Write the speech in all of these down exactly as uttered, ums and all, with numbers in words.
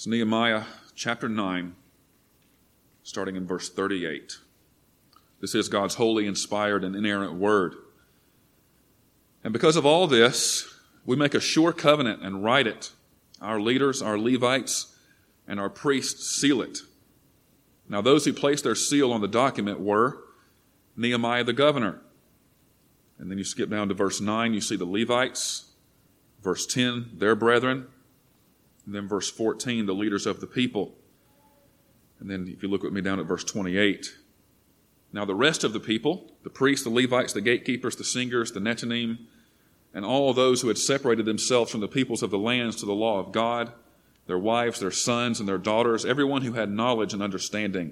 It's Nehemiah chapter nine, starting in verse thirty-eight. This is God's holy, inspired, and inerrant word. And because of all this, we make a sure covenant and write it. Our leaders, our Levites, and our priests seal it. Now those who placed their seal on the document were Nehemiah the governor. And then you skip down to verse nine, you see the Levites. Verse ten, their brethren. And then verse fourteen, the leaders of the people. And then if you look with me down at verse twenty-eight. Now the rest of the people, the priests, the Levites, the gatekeepers, the singers, the Nethinim, and all those who had separated themselves from the peoples of the lands to the law of God, their wives, their sons, and their daughters, everyone who had knowledge and understanding.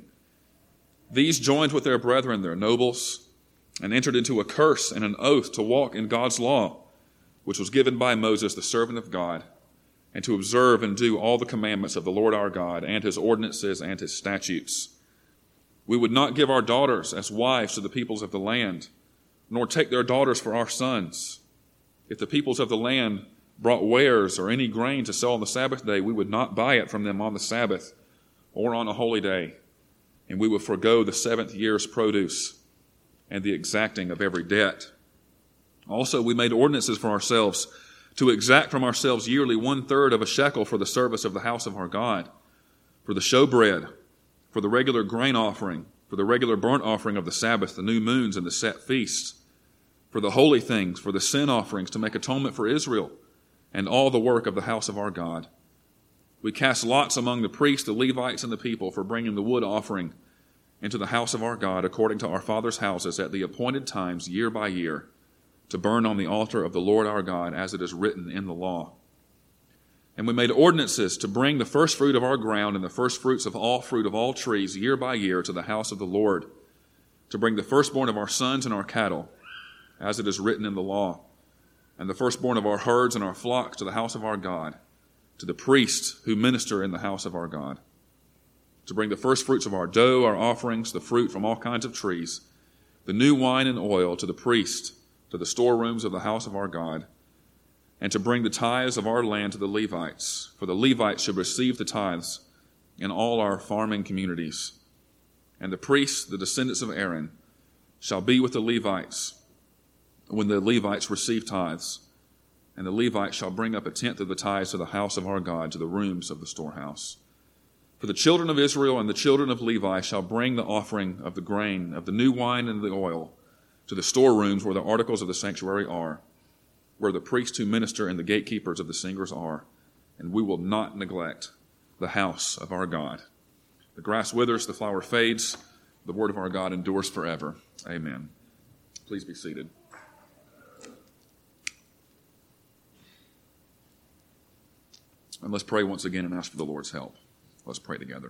These joined with their brethren, their nobles, and entered into a curse and an oath to walk in God's law, which was given by Moses, the servant of God, and to observe and do all the commandments of the Lord our God, and his ordinances and his statutes. We would not give our daughters as wives to the peoples of the land, nor take their daughters for our sons. If the peoples of the land brought wares or any grain to sell on the Sabbath day, we would not buy it from them on the Sabbath or on a holy day, and we would forego the seventh year's produce and the exacting of every debt. Also, we made ordinances for ourselves to exact from ourselves yearly one-third of a shekel for the service of the house of our God, for the showbread, for the regular grain offering, for the regular burnt offering of the Sabbath, the new moons, and the set feasts, for the holy things, for the sin offerings, to make atonement for Israel, and all the work of the house of our God. We cast lots among the priests, the Levites, and the people for bringing the wood offering into the house of our God according to our fathers' houses at the appointed times year by year, to burn on the altar of the Lord our God, as it is written in the law. And we made ordinances to bring the first fruit of our ground and the first fruits of all fruit of all trees year by year to the house of the Lord, to bring the firstborn of our sons and our cattle, as it is written in the law, and the firstborn of our herds and our flocks to the house of our God, to the priests who minister in the house of our God, to bring the first fruits of our dough, our offerings, the fruit from all kinds of trees, the new wine and oil to the priest, to the storerooms of the house of our God, and to bring the tithes of our land to the Levites, for the Levites should receive the tithes in all our farming communities. And the priests, the descendants of Aaron, shall be with the Levites when the Levites receive tithes, and the Levites shall bring up a tenth of the tithes to the house of our God, to the rooms of the storehouse. For the children of Israel and the children of Levi shall bring the offering of the grain, of the new wine and the oil, to the storerooms where the articles of the sanctuary are, where the priests who minister and the gatekeepers of the singers are, and we will not neglect the house of our God. The grass withers, the flower fades, the word of our God endures forever. Amen. Please be seated. And let's pray once again and ask for the Lord's help. Let's pray together.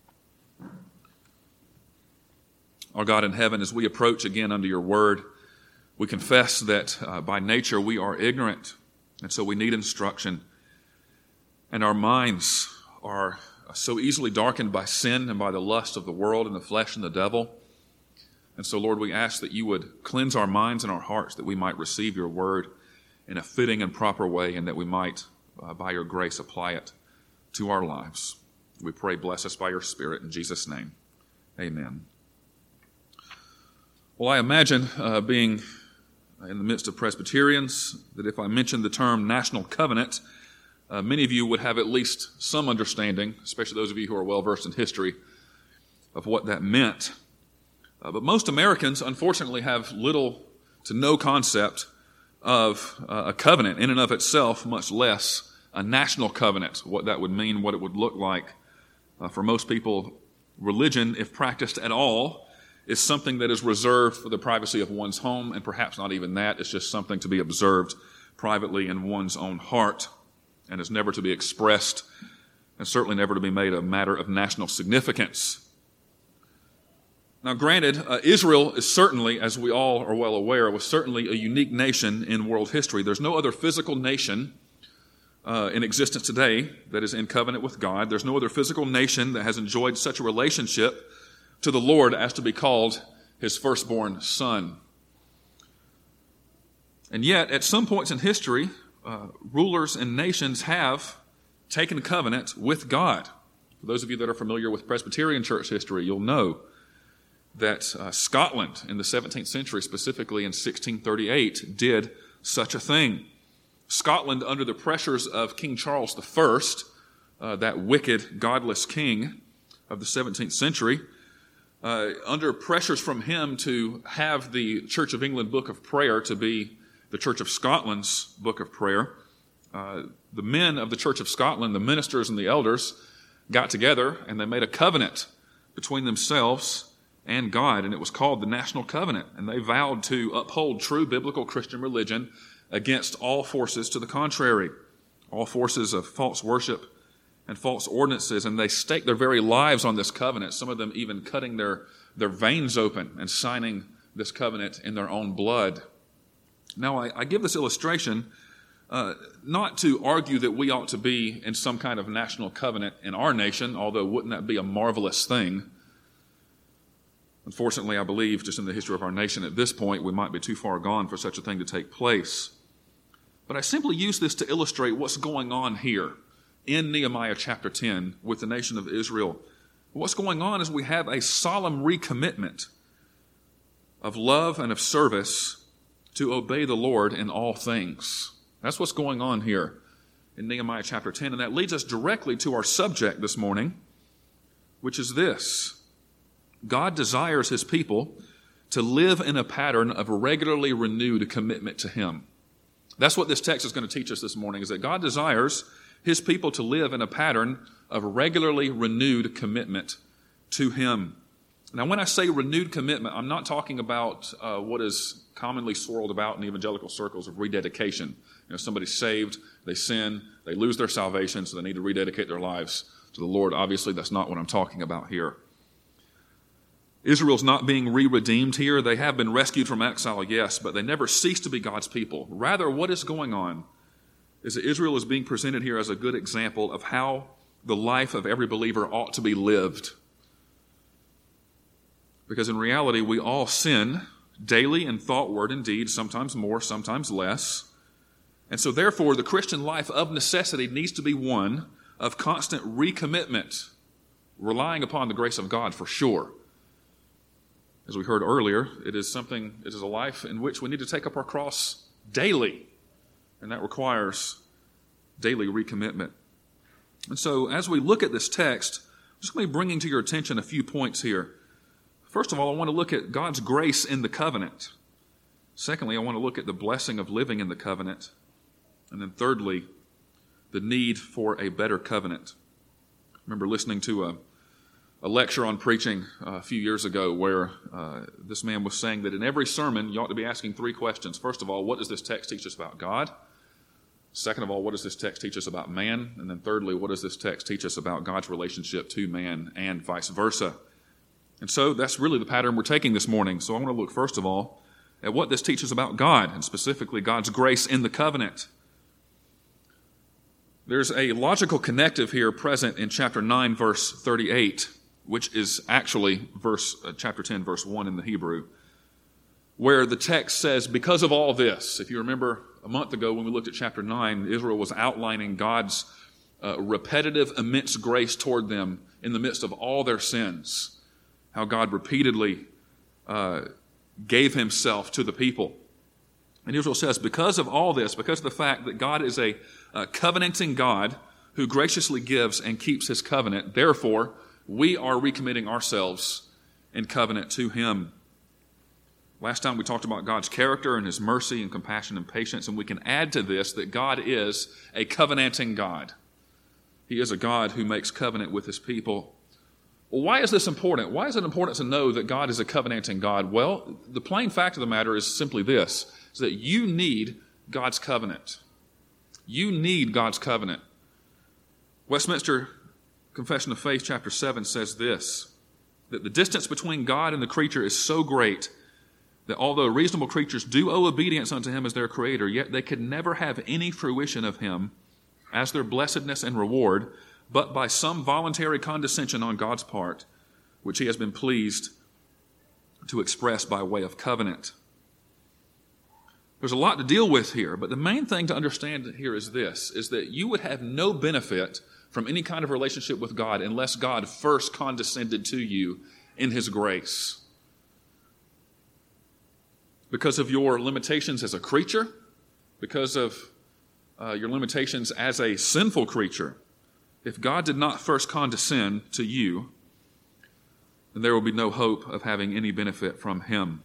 Our God in heaven, as we approach again under your word, we confess that uh, by nature we are ignorant, and so we need instruction. And our minds are so easily darkened by sin and by the lust of the world and the flesh and the devil. And so, Lord, we ask that you would cleanse our minds and our hearts, that we might receive your word in a fitting and proper way, and that we might, uh, by your grace, apply it to our lives. We pray, bless us by your Spirit. In Jesus' name, amen. Well, I imagine, uh, being in the midst of Presbyterians, that if I mentioned the term national covenant, uh, many of you would have at least some understanding, especially those of you who are well-versed in history, of what that meant. Uh, but most Americans, unfortunately, have little to no concept of uh, a covenant in and of itself, much less a national covenant, what that would mean, what it would look like. Uh, for most people, religion, if practiced at all, is something that is reserved for the privacy of one's home, and perhaps not even that. It's just something to be observed privately in one's own heart, and is never to be expressed, and certainly never to be made a matter of national significance. Now, granted, uh, Israel is certainly, as we all are well aware, was certainly a unique nation in world history. There's no other physical nation uh, in existence today that is in covenant with God. There's no other physical nation that has enjoyed such a relationship to the Lord as to be called his firstborn son. And yet, at some points in history, uh, rulers and nations have taken covenant with God. For those of you that are familiar with Presbyterian church history, you'll know that uh, Scotland in the seventeenth century, specifically in sixteen thirty-eight, did such a thing. Scotland, under the pressures of King Charles the First, uh, that wicked, godless king of the seventeenth century, uh, under pressures from him to have the Church of England Book of Prayer to be the Church of Scotland's Book of Prayer, uh, the men of the Church of Scotland, the ministers and the elders, got together and they made a covenant between themselves and God, and it was called the National Covenant, and they vowed to uphold true biblical Christian religion against all forces to the contrary, all forces of false worship and false ordinances, and they staked their very lives on this covenant, some of them even cutting their, their veins open and signing this covenant in their own blood. Now, I, I give this illustration uh, not to argue that we ought to be in some kind of national covenant in our nation, although wouldn't that be a marvelous thing? Unfortunately, I believe, just in the history of our nation at this point, we might be too far gone for such a thing to take place. But I simply use this to illustrate what's going on here in Nehemiah chapter ten with the nation of Israel. What's going on is we have a solemn recommitment of love and of service to obey the Lord in all things. That's what's going on here in Nehemiah chapter ten, and that leads us directly to our subject this morning, which is this. God desires his people to live in a pattern of regularly renewed commitment to him. That's what this text is going to teach us this morning, is that God desires his people to live in a pattern of regularly renewed commitment to him. Now, when I say renewed commitment, I'm not talking about uh, what is commonly swirled about in evangelical circles of rededication. You know, somebody's saved, they sin, they lose their salvation, so they need to rededicate their lives to the Lord. Obviously, that's not what I'm talking about here. Israel's not being re-redeemed here. They have been rescued from exile, yes, but they never cease to be God's people. Rather, what is going on is that Israel is being presented here as a good example of how the life of every believer ought to be lived. Because in reality, we all sin daily in thought, word, and deed, sometimes more, sometimes less. And so therefore, the Christian life of necessity needs to be one of constant recommitment, relying upon the grace of God for sure. As we heard earlier, it is something, it is a life in which we need to take up our cross daily, and that requires daily recommitment. And so as we look at this text, I'm just going to be bringing to your attention a few points here. First of all, I want to look at God's grace in the covenant. Secondly, I want to look at the blessing of living in the covenant. And then thirdly, the need for a better covenant. I remember listening to a a lecture on preaching uh, a few years ago where uh, this man was saying that in every sermon you ought to be asking three questions. First of all, what does this text teach us about God? Second of all, what does this text teach us about man? And then thirdly, what does this text teach us about God's relationship to man and vice versa? And so that's really the pattern we're taking this morning. So I want to look first of all at what this teaches about God, and specifically God's grace in the covenant. There's a logical connective here present in chapter nine, verse thirty-eight, which is actually verse uh, chapter ten, verse one in the Hebrew, where the text says, because of all this. If you remember a month ago when we looked at chapter nine, Israel was outlining God's uh, repetitive, immense grace toward them in the midst of all their sins, how God repeatedly uh, gave himself to the people. And Israel says, because of all this, because of the fact that God is a, a covenanting God who graciously gives and keeps his covenant, therefore, we are recommitting ourselves in covenant to him. Last time we talked about God's character and his mercy and compassion and patience, and we can add to this that God is a covenanting God. He is a God who makes covenant with his people. Well, why is this important? Why is it important to know that God is a covenanting God? Well, the plain fact of the matter is simply this, is that you need God's covenant. You need God's covenant. Westminster Confession of Faith, chapter seven, says this, that the distance between God and the creature is so great that although reasonable creatures do owe obedience unto him as their creator, yet they could never have any fruition of him as their blessedness and reward, but by some voluntary condescension on God's part, which he has been pleased to express by way of covenant. There's a lot to deal with here, but the main thing to understand here is this, is that you would have no benefit from any kind of relationship with God unless God first condescended to you in His grace. Because of your limitations as a creature, because of uh, your limitations as a sinful creature, if God did not first condescend to you, then there will be no hope of having any benefit from Him.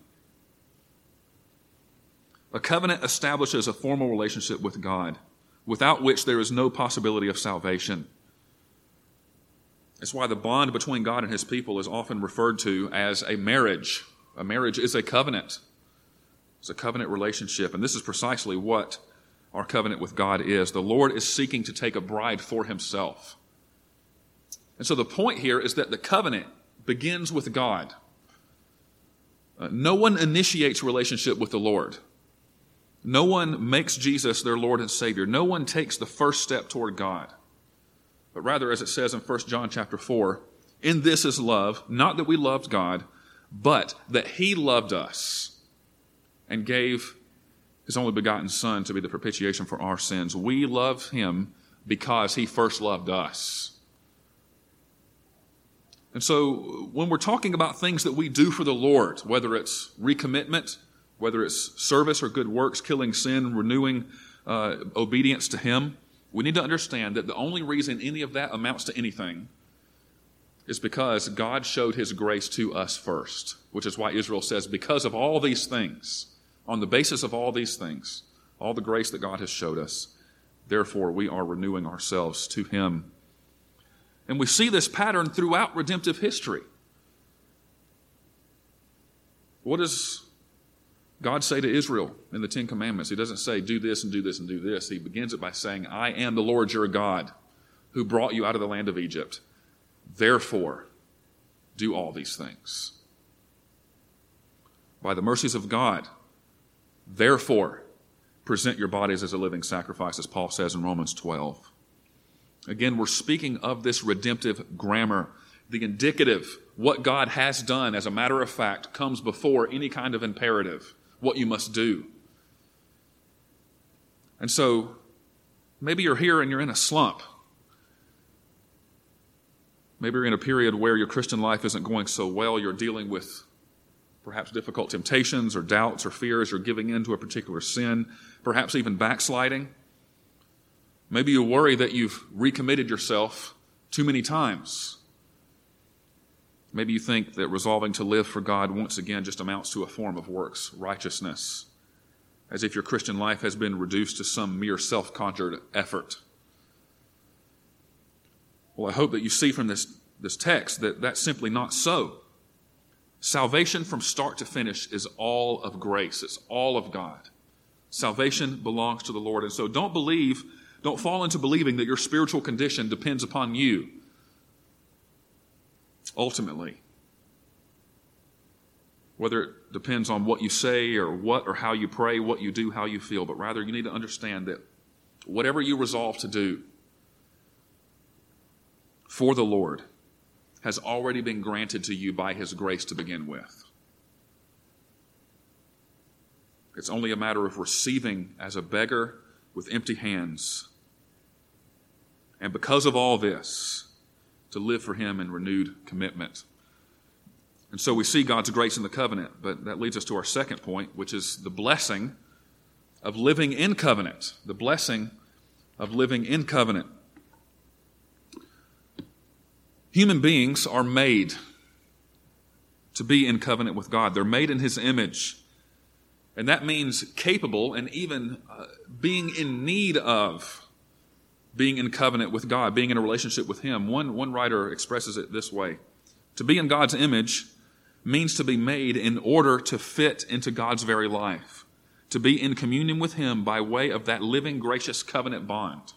A covenant establishes a formal relationship with God, without which there is no possibility of salvation. That's why the bond between God and His people is often referred to as a marriage. A marriage is a covenant. It's a covenant relationship, and this is precisely what our covenant with God is. The Lord is seeking to take a bride for Himself. And so the point here is that the covenant begins with God. Uh, no one initiates relationship with the Lord. No one makes Jesus their Lord and Savior. No one takes the first step toward God. But rather, as it says in First John chapter four, in this is love, not that we loved God, but that He loved us and gave His only begotten Son to be the propitiation for our sins. We love Him because He first loved us. And so when we're talking about things that we do for the Lord, whether it's recommitment, whether it's service or good works, killing sin, renewing uh, obedience to Him, we need to understand that the only reason any of that amounts to anything is because God showed His grace to us first, which is why Israel says, because of all these things, on the basis of all these things, all the grace that God has showed us, therefore we are renewing ourselves to Him. And we see this pattern throughout redemptive history. What does God say to Israel in the Ten Commandments? He doesn't say, do this and do this and do this. He begins it by saying, I am the Lord your God who brought you out of the land of Egypt. Therefore, do all these things. By the mercies of God, therefore, present your bodies as a living sacrifice, as Paul says in Romans twelve. Again, we're speaking of this redemptive grammar. The indicative, what God has done as a matter of fact, comes before any kind of imperative, what you must do. And so, maybe you're here and you're in a slump. Maybe you're in a period where your Christian life isn't going so well. You're dealing with perhaps difficult temptations or doubts or fears, or giving in to a particular sin, perhaps even backsliding. Maybe you worry that you've recommitted yourself too many times. Maybe you think that resolving to live for God once again just amounts to a form of works righteousness, as if your Christian life has been reduced to some mere self-conjured effort. Well, I hope that you see from this, this text that that's simply not so. Salvation from start to finish is all of grace. It's all of God. Salvation belongs to the Lord. And so don't believe, don't fall into believing that your spiritual condition depends upon you. Ultimately, whether it depends on what you say or what or how you pray, what you do, how you feel, but rather you need to understand that whatever you resolve to do for the Lord has already been granted to you by His grace to begin with. It's only a matter of receiving as a beggar with empty hands. And because of all this, to live for Him in renewed commitment. And so we see God's grace in the covenant, but that leads us to our second point, which is the blessing of living in covenant. The blessing of living in covenant. Human beings are made to be in covenant with God. They're made in His image. And that means capable and even uh, being in need of being in covenant with God, being in a relationship with Him. One, one writer expresses it this way. To be in God's image means to be made in order to fit into God's very life, to be in communion with Him by way of that living, gracious covenant bond.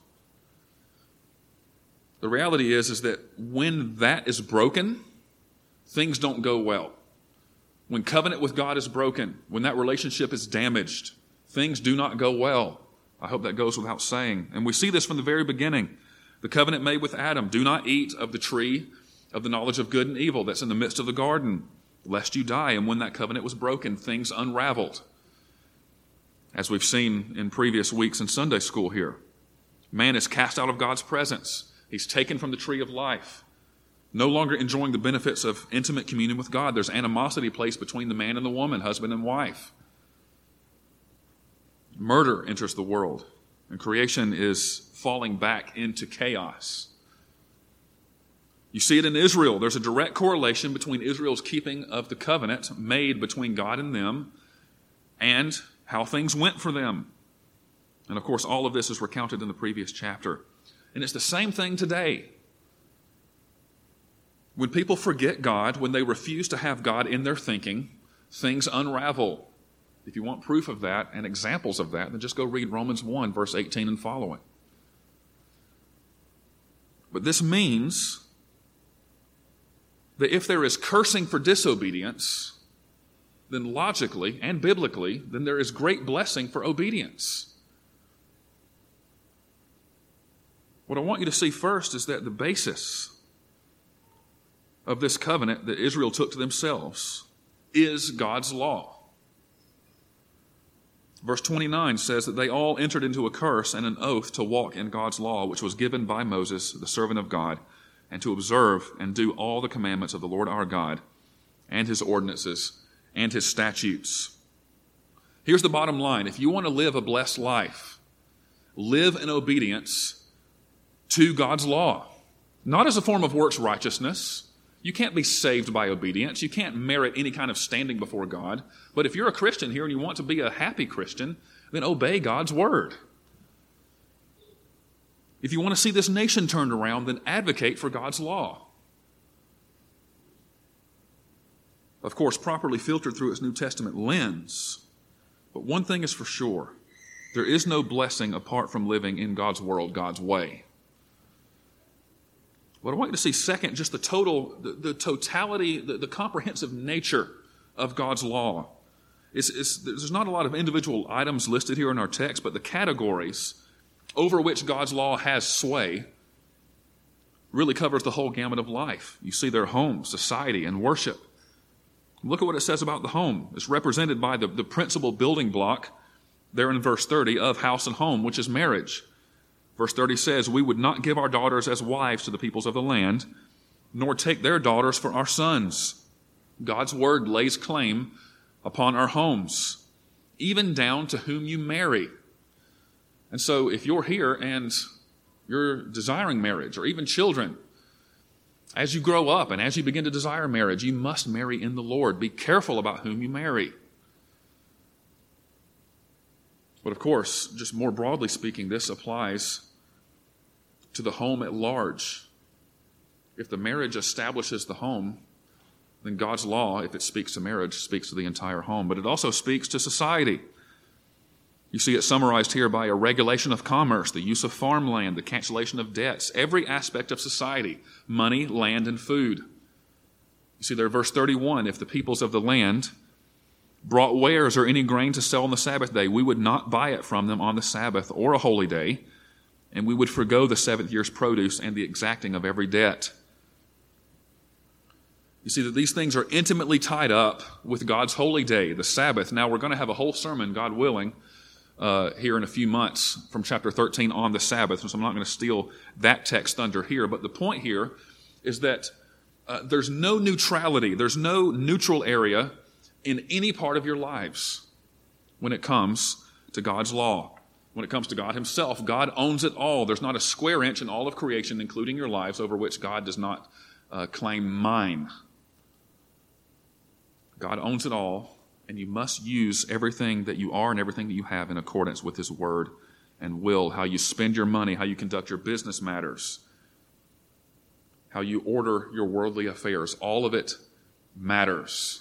The reality is, is that when that is broken, things don't go well. When covenant with God is broken, when that relationship is damaged, things do not go well. I hope that goes without saying. And we see this from the very beginning. The covenant made with Adam, do not eat of the tree of the knowledge of good and evil that's in the midst of the garden, lest you die. And when that covenant was broken, things unraveled. as we've seen in previous weeks in Sunday school here. Man is cast out of God's presence. He's taken from the tree of life, no longer enjoying the benefits of intimate communion with God. There's animosity placed between the man and the woman, husband and wife. Murder enters the world, and creation is falling back into chaos. You see it in Israel. There's a direct correlation between Israel's keeping of the covenant made between God and them and how things went for them. And of course, all of this is recounted in the previous chapter. And it's the same thing today. When people forget God, when they refuse to have God in their thinking, things unravel. If you want proof of that and examples of that, then just go read Romans one, verse eighteen and following. But this means that if there is cursing for disobedience, then logically and biblically, then there is great blessing for obedience. What I want you to see first is that the basis of this covenant that Israel took to themselves is God's law. Verse twenty-nine says that they all entered into a curse and an oath to walk in God's law, which was given by Moses, the servant of God, and to observe and do all the commandments of the Lord our God and his ordinances and his statutes. Here's the bottom line. If you want to live a blessed life, live in obedience to God's law, not as a form of works righteousness. You can't be saved by obedience. You can't merit any kind of standing before God. But if you're a Christian here and you want to be a happy Christian, then obey God's word. If you want to see this nation turned around, then advocate for God's law. Of course, properly filtered through its New Testament lens. But one thing is for sure, there is no blessing apart from living in God's world, God's way. What I want you to see second, just the total, the, the totality, the, the comprehensive nature of God's law. It's, it's, there's not a lot of individual items listed here in our text, but the categories over which God's law has sway really covers the whole gamut of life. You see their home, society, and worship. Look at what it says about the home. It's represented by the, the principal building block there in verse thirty of house and home, which is marriage. Verse thirty says, we would not give our daughters as wives to the peoples of the land, nor take their daughters for our sons. God's word lays claim upon our homes, even down to whom you marry. And so if you're here and you're desiring marriage or even children, as you grow up and as you begin to desire marriage, you must marry in the Lord. Be careful about whom you marry. But of course, just more broadly speaking, this applies to the home at large. If the marriage establishes the home, then God's law, if it speaks to marriage, speaks to the entire home. But it also speaks to society. You see it summarized here by a regulation of commerce, the use of farmland, the cancellation of debts, every aspect of society, money, land, and food. You see there, verse thirty-one, if the peoples of the land brought wares or any grain to sell on the Sabbath day, we would not buy it from them on the Sabbath or a holy day, and we would forgo the seventh year's produce and the exacting of every debt. You see that these things are intimately tied up with God's holy day, the Sabbath. Now, we're going to have a whole sermon, God willing, uh, here in a few months from chapter thirteen on the Sabbath, so I'm not going to steal that text thunder here. But the point here is that uh, there's no neutrality, there's no neutral area in any part of your lives when it comes to God's law. When it comes to God himself, God owns it all. There's not a square inch in all of creation, including your lives, over which God does not uh, claim mine. God owns it all, and you must use everything that you are and everything that you have in accordance with his word and will. How you spend your money, how you conduct your business matters, how you order your worldly affairs, all of it matters.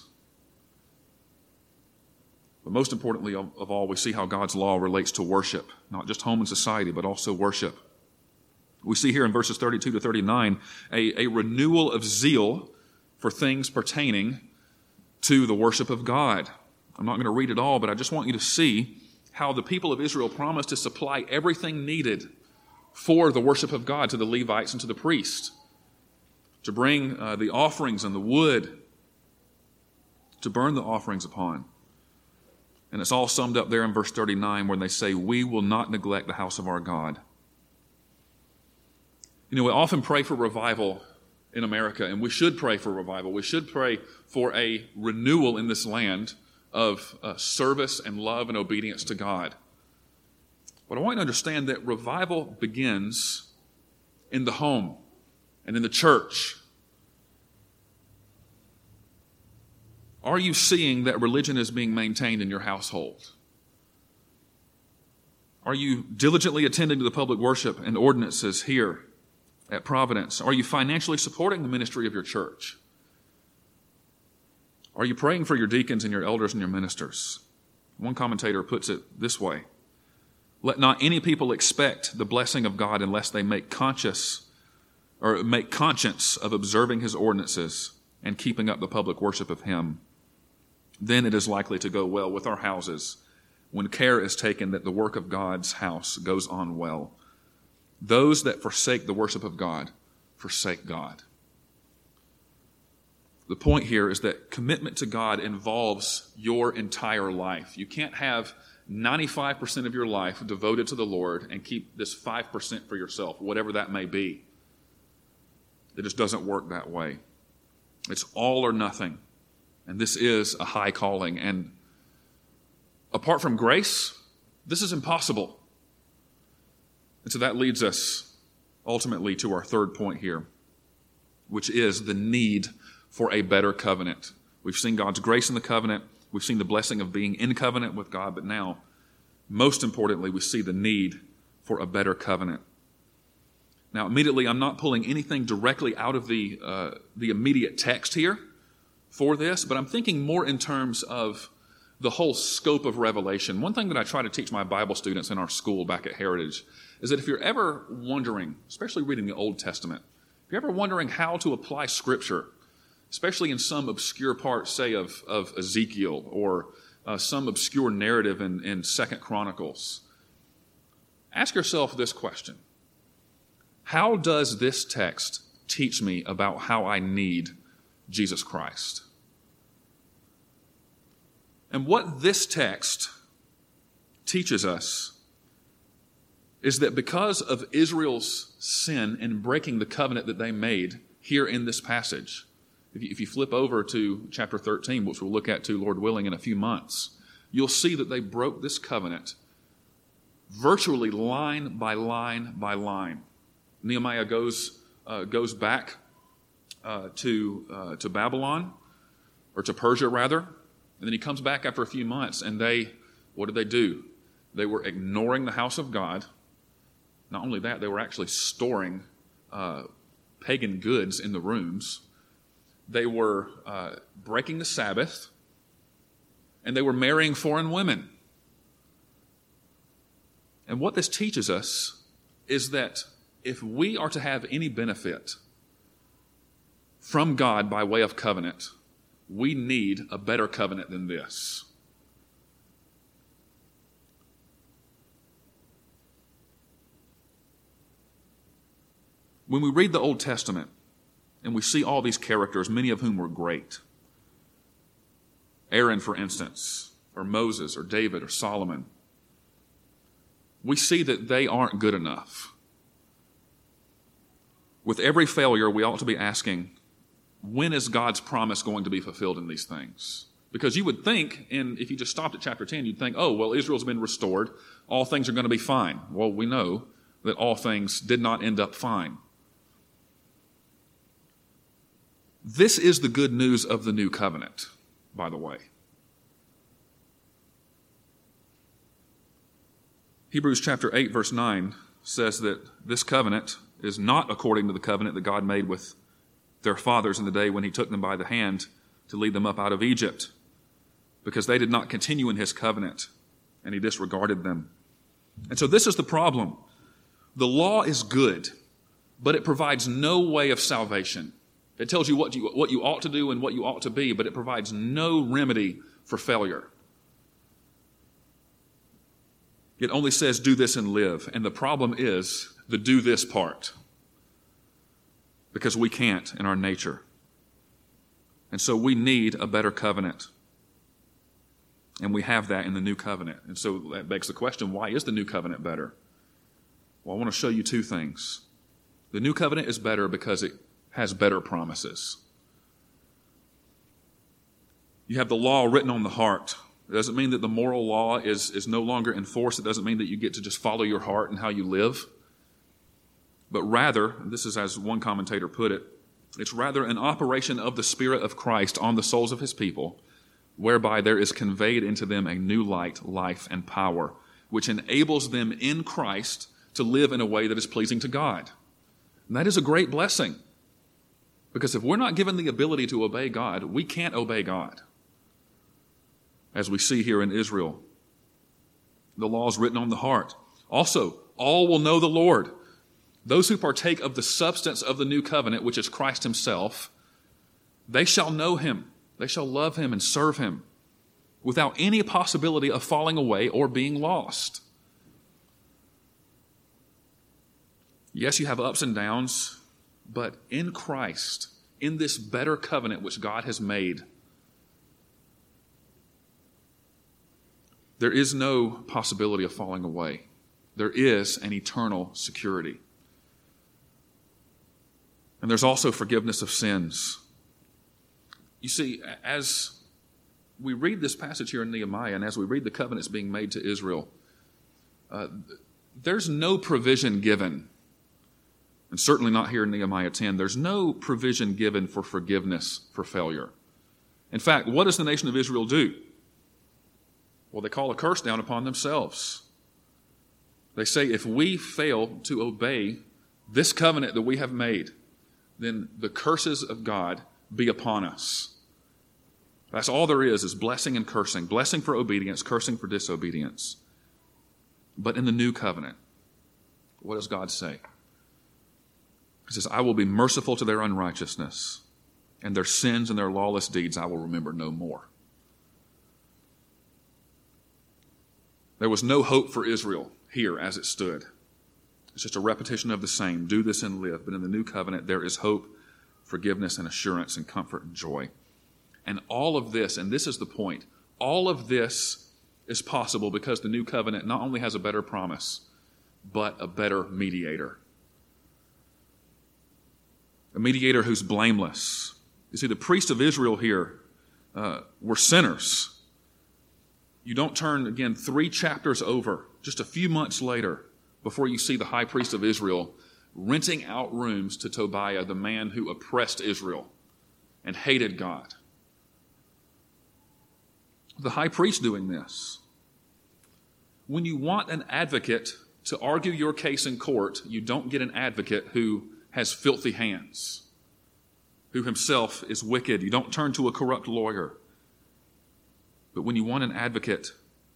But most importantly of, of all, we see how God's law relates to worship, not just home and society, but also worship. We see here in verses thirty-two to thirty-nine a, a renewal of zeal for things pertaining to the worship of God. I'm not going to read it all, but I just want you to see how the people of Israel promised to supply everything needed for the worship of God to the Levites and to the priests, to bring uh, the offerings and the wood to burn the offerings upon. And it's all summed up there in verse thirty-nine when they say, we will not neglect the house of our God. You know, we often pray for revival in America, and we should pray for revival. We should pray for a renewal in this land of uh, service and love and obedience to God. But I want you to understand that revival begins in the home and in the church. Are you seeing that religion is being maintained in your household? Are you diligently attending to the public worship and ordinances here at Providence? Are you financially supporting the ministry of your church? Are you praying for your deacons and your elders and your ministers? One commentator puts it this way: let not any people expect the blessing of God unless they make conscious or make conscience of observing his ordinances and keeping up the public worship of him. Then it is likely to go well with our houses when care is taken that the work of God's house goes on well. Those that forsake the worship of God forsake God. The point here is that commitment to God involves your entire life. You can't have ninety-five percent of your life devoted to the Lord and keep this five percent for yourself, whatever that may be. It just doesn't work that way. It's all or nothing. And this is a high calling. And apart from grace, this is impossible. And so that leads us ultimately to our third point here, which is the need for a better covenant. We've seen God's grace in the covenant. We've seen the blessing of being in covenant with God. But now, most importantly, we see the need for a better covenant. Now, immediately, I'm not pulling anything directly out of the uh, the immediate text here for this, but I'm thinking more in terms of the whole scope of Revelation. One thing that I try to teach my Bible students in our school back at Heritage is that if you're ever wondering, especially reading the Old Testament, if you're ever wondering how to apply Scripture, especially in some obscure part, say, of, of Ezekiel or uh, some obscure narrative in, in Second Chronicles, ask yourself this question: how does this text teach me about how I need Jesus Christ? And what this text teaches us is that because of Israel's sin in breaking the covenant that they made here in this passage, if you, if you flip over to chapter thirteen, which we'll look at too, Lord willing, in a few months, you'll see that they broke this covenant virtually line by line by line. Nehemiah goes uh, goes back uh, to uh, to Babylon, or to Persia rather, and then he comes back after a few months, and they, what did they do? They were ignoring the house of God. Not only that, they were actually storing uh, pagan goods in the rooms. They were uh, breaking the Sabbath, and they were marrying foreign women. And what this teaches us is that if we are to have any benefit from God by way of covenant, we need a better covenant than this. When we read the Old Testament and we see all these characters, many of whom were great, Aaron, for instance, or Moses, or David, or Solomon, we see that they aren't good enough. With every failure, we ought to be asking, when is God's promise going to be fulfilled in these things? Because you would think, and if you just stopped at chapter ten, you'd think, oh, well, Israel's been restored. All things are going to be fine. Well, we know that all things did not end up fine. This is the good news of the new covenant, by the way. Hebrews chapter eight, verse nine says that this covenant is not according to the covenant that God made with their fathers in the day when he took them by the hand to lead them up out of Egypt, because they did not continue in his covenant, and he disregarded them. And so this is the problem. The law is good, but it provides no way of salvation. It tells you what you, what you ought to do and what you ought to be, but it provides no remedy for failure. It only says, do this and live. And the problem is the do this part, because we can't in our nature. And so we need a better covenant. And we have that in the new covenant. And so that begs the question, why is the new covenant better? Well, I want to show you two things. The new covenant is better because it has better promises. You have the law written on the heart. It doesn't mean that the moral law is, is no longer in force. It doesn't mean that you get to just follow your heart and how you live. But rather, and this is as one commentator put it, it's rather an operation of the Spirit of Christ on the souls of his people, whereby there is conveyed into them a new light, life, and power, which enables them in Christ to live in a way that is pleasing to God. And that is a great blessing. Because if we're not given the ability to obey God, we can't obey God. As we see here in Israel, the law is written on the heart. Also, all will know the Lord. Those who partake of the substance of the new covenant, which is Christ himself, they shall know him. They shall love him and serve him without any possibility of falling away or being lost. Yes, you have ups and downs, but in Christ, in this better covenant which God has made, there is no possibility of falling away. There is an eternal security. And there's also forgiveness of sins. You see, as we read this passage here in Nehemiah, and as we read the covenants being made to Israel, uh, there's no provision given, and certainly not here in Nehemiah ten, there's no provision given for forgiveness for failure. In fact, what does the nation of Israel do? Well, they call a curse down upon themselves. They say, if we fail to obey this covenant that we have made, then the curses of God be upon us. That's all there is, is blessing and cursing. Blessing for obedience, cursing for disobedience. But in the new covenant, what does God say? He says, I will be merciful to their unrighteousness, and their sins and their lawless deeds I will remember no more. There was no hope for Israel here as it stood. It's just a repetition of the same. Do this and live. But in the new covenant, there is hope, forgiveness, and assurance, and comfort and joy. And all of this, and this is the point, all of this is possible because the new covenant not only has a better promise, but a better mediator. A mediator who's blameless. You see, the priests of Israel here uh, were sinners. You don't turn, again, three chapters over, just a few months later, before you see the high priest of Israel renting out rooms to Tobiah, the man who oppressed Israel and hated God. The high priest doing this. When you want an advocate to argue your case in court, you don't get an advocate who has filthy hands, who himself is wicked. You don't turn to a corrupt lawyer. But when you want an advocate,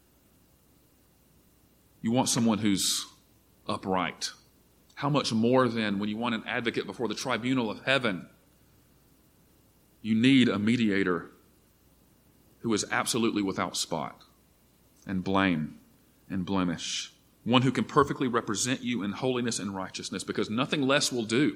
you want someone who's upright. How much more then when you want an advocate before the tribunal of heaven? You need a mediator who is absolutely without spot and blame and blemish. One who can perfectly represent you in holiness and righteousness, because nothing less will do.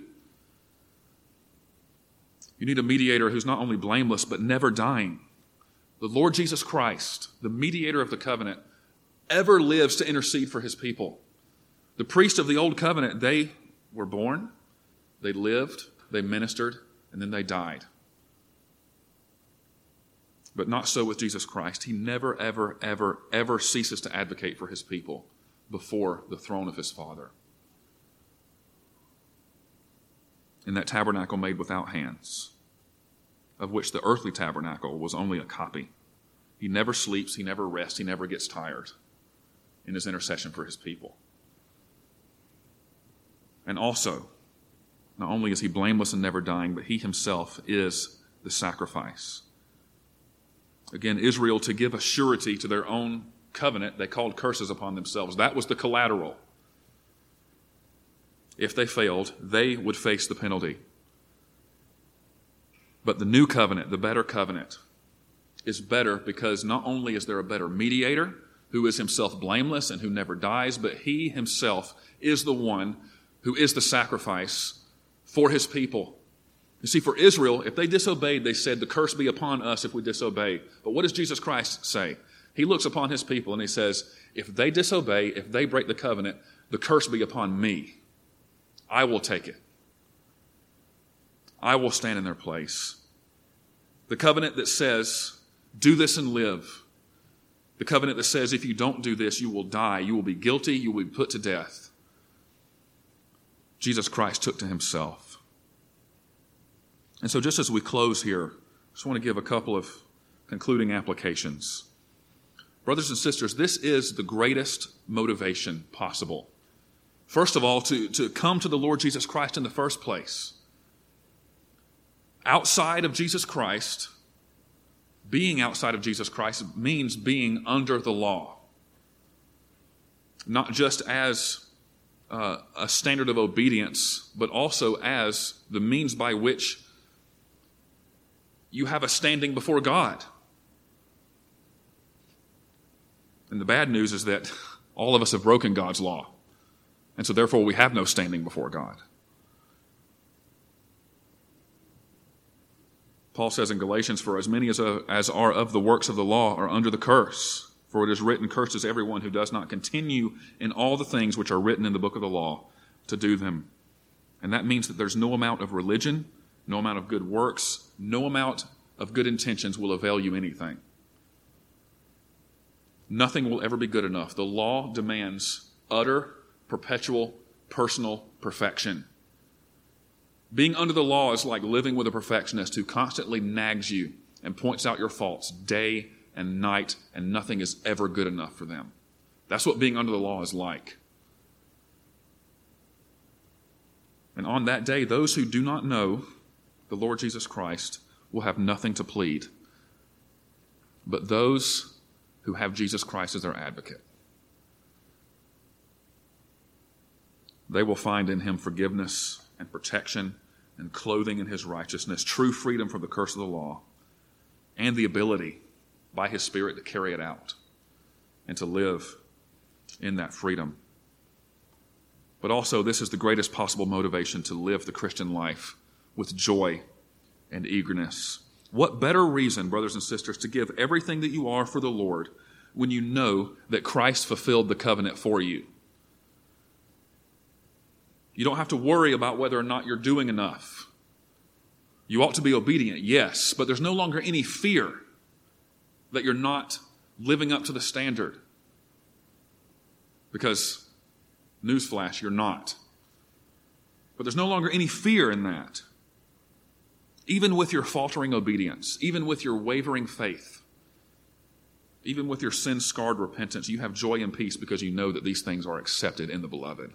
You need a mediator who's not only blameless but never dying. The Lord Jesus Christ, the mediator of the covenant, ever lives to intercede for his people. The priests of the old covenant, they were born, they lived, they ministered, and then they died. But not so with Jesus Christ. He never, ever, ever, ever ceases to advocate for his people before the throne of his Father. In that tabernacle made without hands, of which the earthly tabernacle was only a copy. He never sleeps, he never rests, he never gets tired in his intercession for his people. And also, not only is he blameless and never dying, but he himself is the sacrifice. Again, Israel, to give a surety to their own covenant, they called curses upon themselves. That was the collateral. If they failed, they would face the penalty. But the new covenant, the better covenant, is better because not only is there a better mediator who is himself blameless and who never dies, but he himself is the one who is the sacrifice for his people. You see, for Israel, if they disobeyed, they said, the curse be upon us if we disobey. But what does Jesus Christ say? He looks upon his people and he says, if they disobey, if they break the covenant, the curse be upon me. I will take it. I will stand in their place. The covenant that says, do this and live. The covenant that says, if you don't do this, you will die. You will be guilty. You will be put to death. Jesus Christ took to himself. And so just as we close here, I just want to give a couple of concluding applications. Brothers and sisters, this is the greatest motivation possible. First of all, to, to come to the Lord Jesus Christ in the first place. Outside of Jesus Christ, being outside of Jesus Christ means being under the law. Not just as uh, a standard of obedience, but also as the means by which you have a standing before God. And the bad news is that all of us have broken God's law. And so therefore we have no standing before God. Paul says in Galatians, for as many as, uh, as are of the works of the law are under the curse. For it is written, cursed is everyone who does not continue in all the things which are written in the book of the law to do them. And that means that there's no amount of religion, no amount of good works, no amount of good intentions will avail you anything. Nothing will ever be good enough. The law demands utter, perpetual, personal perfection. Being under the law is like living with a perfectionist who constantly nags you and points out your faults day and night, and nothing is ever good enough for them. That's what being under the law is like. And on that day, those who do not know the Lord Jesus Christ will have nothing to plead. But those who have Jesus Christ as their advocate, they will find in him forgiveness and protection and clothing in his righteousness, true freedom from the curse of the law, and the ability by his Spirit to carry it out and to live in that freedom. But also, this is the greatest possible motivation to live the Christian life with joy and eagerness. What better reason, brothers and sisters, to give everything that you are for the Lord when you know that Christ fulfilled the covenant for you? You don't have to worry about whether or not you're doing enough. You ought to be obedient, yes, but there's no longer any fear that you're not living up to the standard. Because, newsflash, you're not. But there's no longer any fear in that. Even with your faltering obedience, even with your wavering faith, even with your sin-scarred repentance, you have joy and peace because you know that these things are accepted in the Beloved.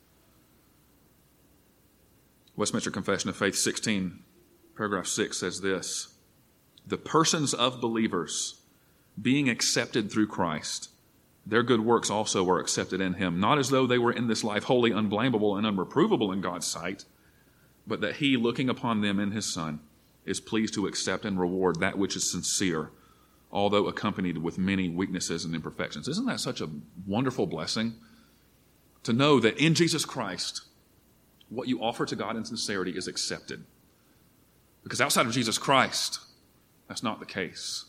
Westminster Confession of Faith sixteen, paragraph six says this: the persons of believers, being accepted through Christ, their good works also are accepted in him, not as though they were in this life wholly unblameable and unreprovable in God's sight, but that he, looking upon them in his Son, is pleased to accept and reward that which is sincere, although accompanied with many weaknesses and imperfections. Isn't that such a wonderful blessing? To know that in Jesus Christ, what you offer to God in sincerity is accepted. Because outside of Jesus Christ, that's not the case.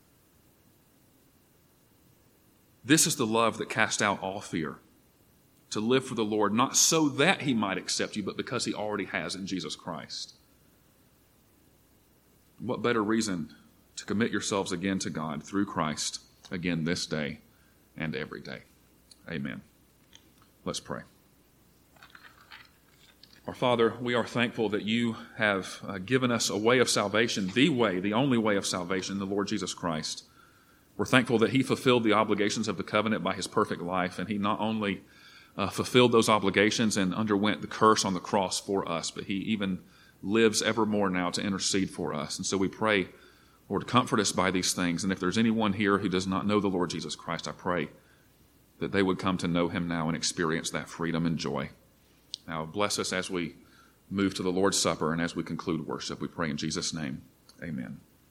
This is the love that casts out all fear. To live for the Lord, not so that he might accept you, but because he already has in Jesus Christ. What better reason to commit yourselves again to God through Christ, again this day and every day. Amen. Let's pray. Our Father, we are thankful that you have uh, given us a way of salvation, the way, the only way of salvation, the Lord Jesus Christ. We're thankful that he fulfilled the obligations of the covenant by his perfect life, and he not only uh, fulfilled those obligations and underwent the curse on the cross for us, but he even lives evermore now to intercede for us. And so we pray, Lord, comfort us by these things. And if there's anyone here who does not know the Lord Jesus Christ, I pray that they would come to know him now and experience that freedom and joy. Now bless us as we move to the Lord's Supper and as we conclude worship. We pray in Jesus' name. Amen.